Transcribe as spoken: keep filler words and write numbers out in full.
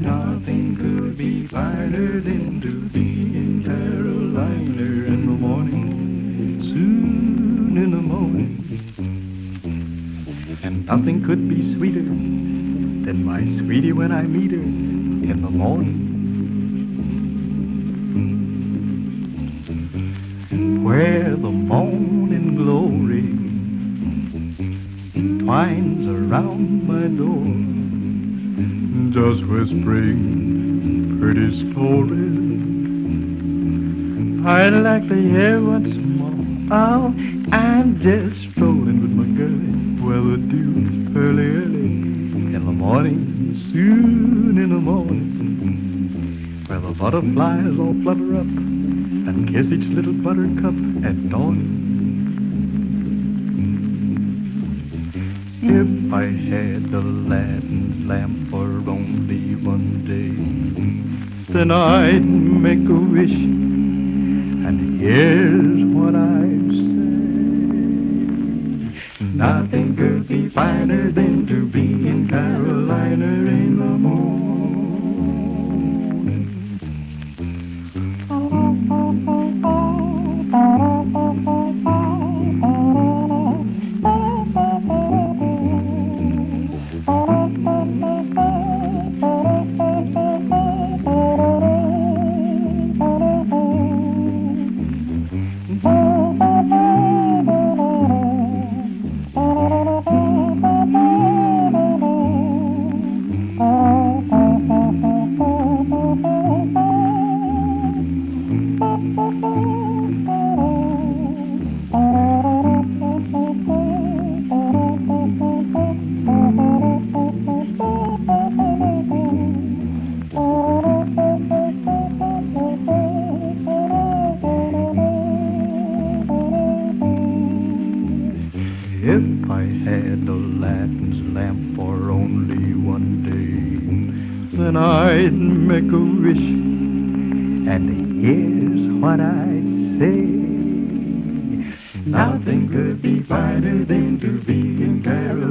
Nothing could be finer than to be in Carolina in the morning, soon in the morning. And nothing could be sweeter than my sweetie when I meet her in the morning. Where the morning glory twines around my door, just whispering pretty stories. I'd like to hear once more. Oh, I'm just strolling with my girl, where the dew is pearly early in the morning, soon in the morning, where the butterflies all flutter up and kiss each little buttercup at dawn. If I had the Aladdin's lamp for only one day, then I'd make a wish, and here's what I'd say. Nothing could be finer than to be in Carolina in the morning. If I had Aladdin's lamp for only one day, then I'd make a wish, and here's what I'd say. Nothing could be finer than to be in Carolina.